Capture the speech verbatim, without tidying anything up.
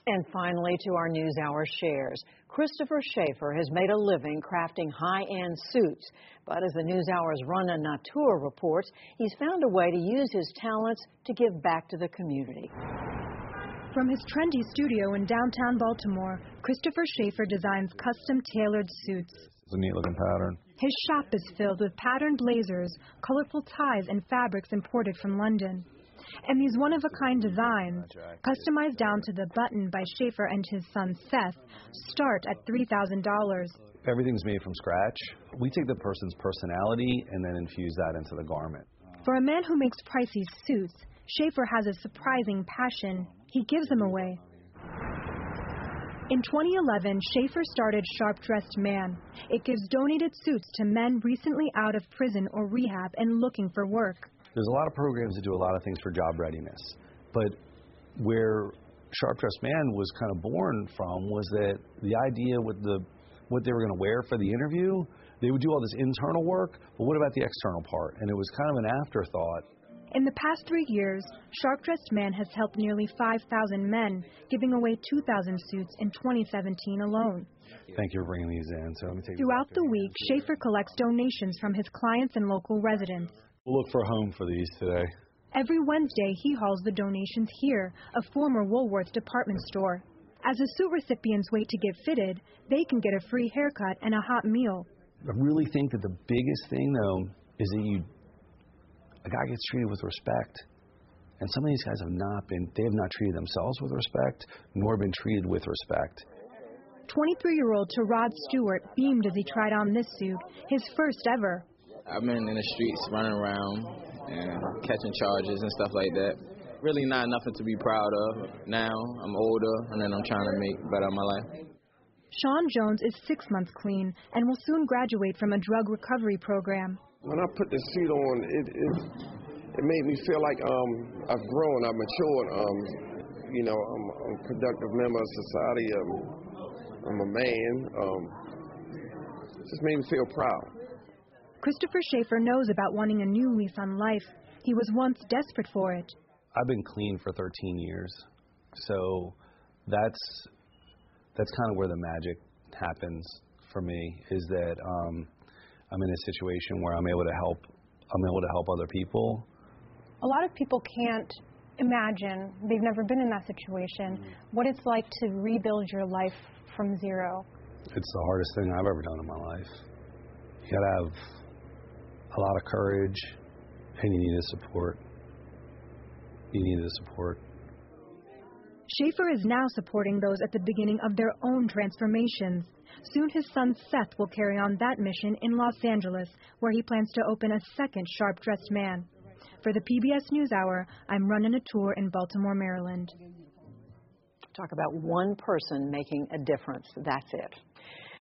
And finally, to our NewsHour shares. Christopher Schaefer has made a living crafting high-end suits. But as the NewsHour's Rana Natour reports, he's found a way to use his talents to give back to the community. From his trendy studio in downtown Baltimore, Christopher Schaefer designs custom-tailored suits. It's a neat-looking pattern. His shop is filled with patterned blazers, colorful ties, and fabrics imported from London. And these one-of-a-kind designs, customized down to the button by Schaefer and his son Seth, start at three thousand dollars. Everything's made from scratch. We take the person's personality and then infuse that into the garment. For a man who makes pricey suits, Schaefer has a surprising passion. He gives them away. In twenty eleven, Schaefer started Sharp Dressed Man. It gives donated suits to men recently out of prison or rehab and looking for work. There's a lot of programs that do a lot of things for job readiness, but where Sharp Dressed Man was kind of born from was that the idea with the what they were going to wear for the interview, they would do all this internal work, but what about the external part? And it was kind of an afterthought. In the past three years, Sharp Dressed Man has helped nearly five thousand men, giving away two thousand suits in twenty seventeen alone. Thank you for bringing these in. So let me take Throughout the week, Schaefer collects donations from his clients and local residents. We'll look for a home for these today. Every Wednesday, he hauls the donations here, a former Woolworth department store. As the suit recipients wait to get fitted, they can get a free haircut and a hot meal. I really think that the biggest thing, though, is that you, a guy gets treated with respect. And some of these guys have not been, they have not treated themselves with respect, nor been treated with respect. twenty-three-year-old Terod Stewart beamed as he tried on this suit, his first ever. I've been in the streets running around and catching charges and stuff like that. Really not nothing to be proud of. Now I'm older and then I'm trying to make better my life. Sean Jones is six months clean and will soon graduate from a drug recovery program. When I put the suit on, it it, it made me feel like um, I've grown, I've matured. Um, you know, I'm, I'm a productive member of society. I'm, I'm a man. Um, it just made me feel proud. Christopher Schaefer knows about wanting a new lease on life. He was once desperate for it. I've been clean for thirteen years, so that's that's kind of where the magic happens for me, is that um, I'm in a situation where I'm able to help, I'm able to help other people. A lot of people can't imagine, they've never been in that situation, what it's like to rebuild your life from zero. It's the hardest thing I've ever done in my life. You gotta have a lot of courage, and you need the support. You need the support. Schaefer is now supporting those at the beginning of their own transformations. Soon his son Seth will carry on that mission in Los Angeles, where he plans to open a second Sharp Dressed Man. For the P B S NewsHour, I'm Rana Natour in Baltimore, Maryland. Talk about one person making a difference. That's it.